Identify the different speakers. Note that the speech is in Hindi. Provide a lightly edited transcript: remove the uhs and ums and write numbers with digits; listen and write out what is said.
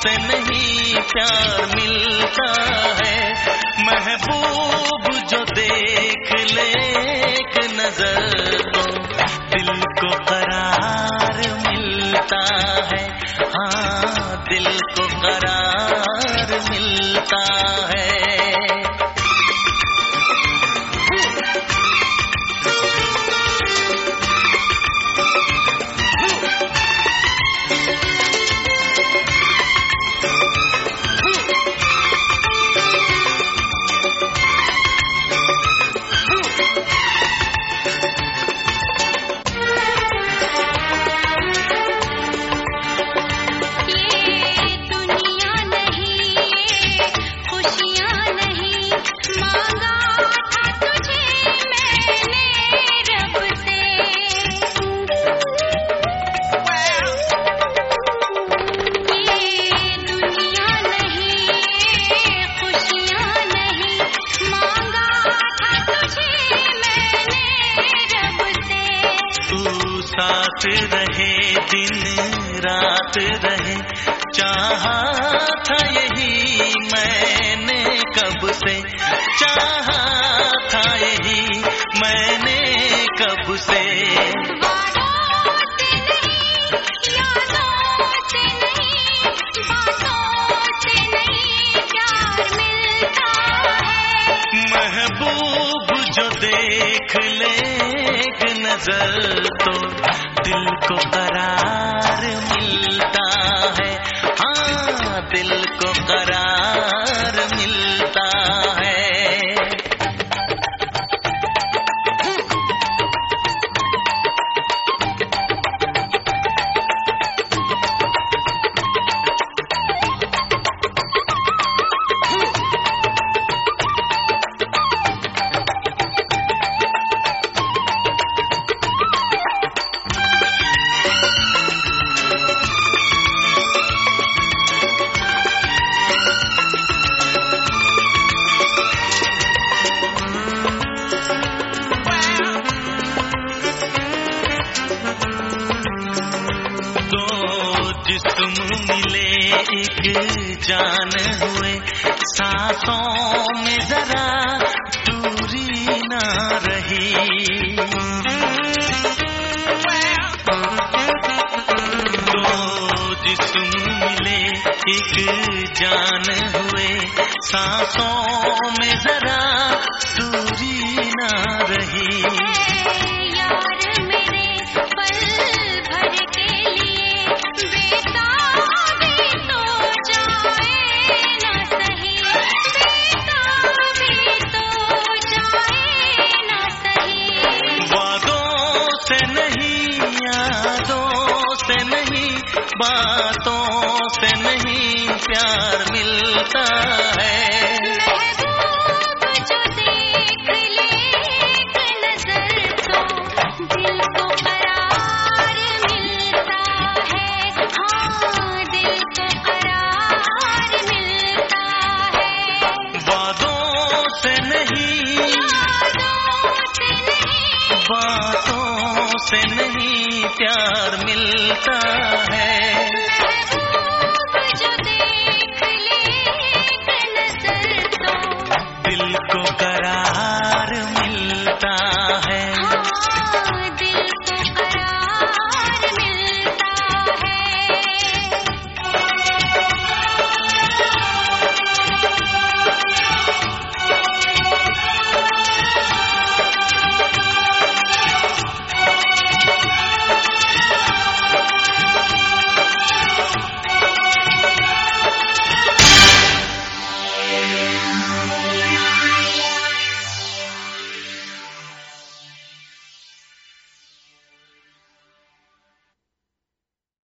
Speaker 1: से नहीं प्यार मिलता है। महबूब जो देख ले एक नजर तो दिल को करार मिलता है। हाँ, दिल को करार मिलता है। साथ रहे दिन रात रहे, चाहा था यही मैंने कब से, चाहा था यही मैंने कब से। महबूब जो देख ले एक नजर तो दिल को करार मिलता है। हाँ, दिल को करार मिलता है। जिस्म मिले एक जान हुए, सांसों में जरा दूरी ना रही। दो जिस्म मिले एक जान हुए, सांसों में जरा दूरी ना रही। बातों से नहीं प्यार मिलता है। महबूब जो देख ले एक नजर तो दिल को करार मिलता है। हाँ, दिल को करार मिलता है। वादों से नहीं, बातों से नहीं प्यार मिलता है।